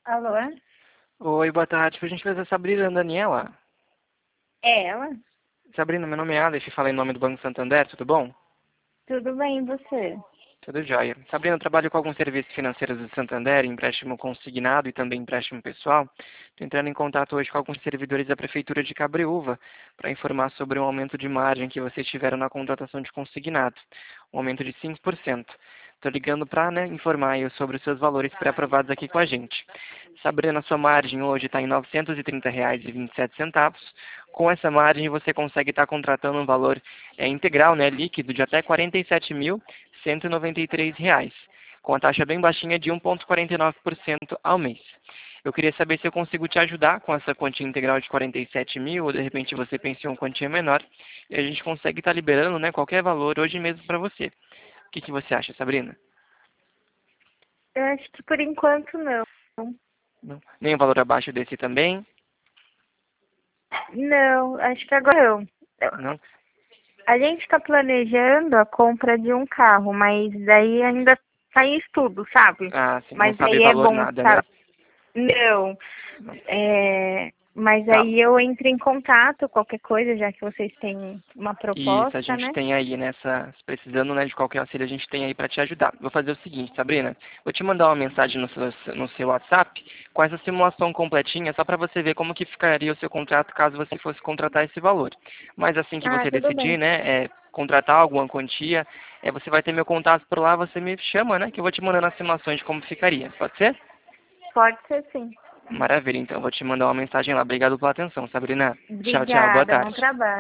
Alô? Oi, boa tarde. Por gentileza, Sabrina Daniela. É ela? Sabrina, meu nome é Alex, falei em nome do Banco Santander, tudo bom? Tudo bem, e você? Tudo jóia. Sabrina, eu trabalho com alguns serviços financeiros do Santander, empréstimo consignado e também empréstimo pessoal. Estou entrando em contato hoje com alguns servidores da Prefeitura de Cabreúva para informar sobre um aumento de margem que vocês tiveram na contratação de consignado, um aumento de 5%. Estou ligando para informar aí sobre os seus valores pré-aprovados aqui com a gente. Sabrina, sua margem hoje está em R$ 930,27. Com essa margem, você consegue estar contratando um valor integral, líquido, de até R$ 47.193, com a taxa bem baixinha de 1,49% ao mês. Eu queria saber se eu consigo te ajudar com essa quantia integral de 47 mil, ou de repente você pensou em uma quantia menor, e a gente consegue estar liberando qualquer valor hoje mesmo para você. O que você acha, Sabrina? Eu acho que por enquanto não. Não. Nem um valor abaixo desse também? Não, acho que agora não. Não? A gente está planejando a compra de um carro, mas daí ainda está em estudo, sabe? Ah, sim, não Mas sabe aí é valor bom, nada, né? sabe? Não. Não. Mas Tá. aí eu entro em contato, qualquer coisa, já que vocês têm uma Isso, a proposta, gente né? tem aí precisando de qualquer auxílio, a gente tem aí para te ajudar. Vou fazer o seguinte, Sabrina, vou te mandar uma mensagem no seu WhatsApp com essa simulação completinha, só para você ver como que ficaria o seu contrato caso você fosse contratar esse valor. Mas assim que Ah, você tudo decidir, bem. contratar alguma quantia, você vai ter meu contato por lá, você me chama, que eu vou te mandando as simulações de como ficaria. Pode ser? Pode ser sim. Maravilha, então, vou te mandar uma mensagem lá. Obrigado pela atenção, Sabrina. Tchau, tchau, boa Obrigada, bom tarde. trabalho.